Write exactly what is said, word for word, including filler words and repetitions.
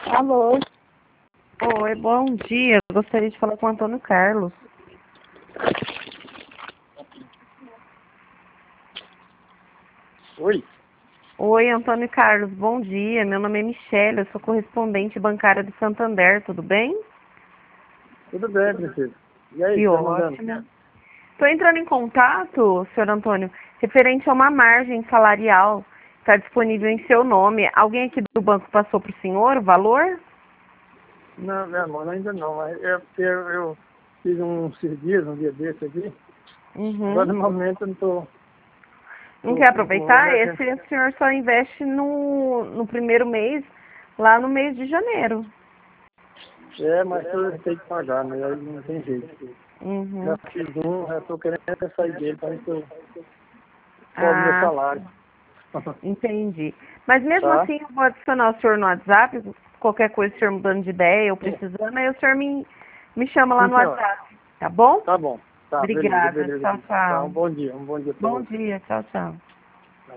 Alô? Oi, bom dia. Eu gostaria de falar com o Antônio Carlos. Oi? Oi, Antônio Carlos, bom dia. Meu nome é Michele, eu sou correspondente bancária do Santander, tudo bem? Tudo bem, princesa. E aí, Que tá mandando? ótimo. Estou entrando em contato, senhor Antônio, referente a uma margem salarial que está disponível em seu nome. Alguém aqui do banco passou para o senhor o valor? Não, meu amor, ainda não. Mas é porque eu, eu fiz um serviço um dia desse aqui. Agora, Uhum. no momento, eu não tô... Não tô quer com com aproveitar? emergência. Esse o senhor só investe no, no primeiro mês, lá no mês de janeiro. É, mas eu tenho que pagar, né? Aí não tem jeito. Já Uhum. fiz um, já tô querendo até sair dele para ver se eu cobro meu Ah, salário. entendi. Mas mesmo Tá? assim, eu vou adicionar o senhor no WhatsApp, qualquer coisa, o senhor mudando de ideia ou precisando, aí o senhor me, me chama lá Sim, no senhora. WhatsApp, tá bom? Tá bom. Tá, beleza, Obrigada. beleza. Tchau, Tá, um tchau. bom dia. Um bom dia para Bom você. dia. Tchau, tchau.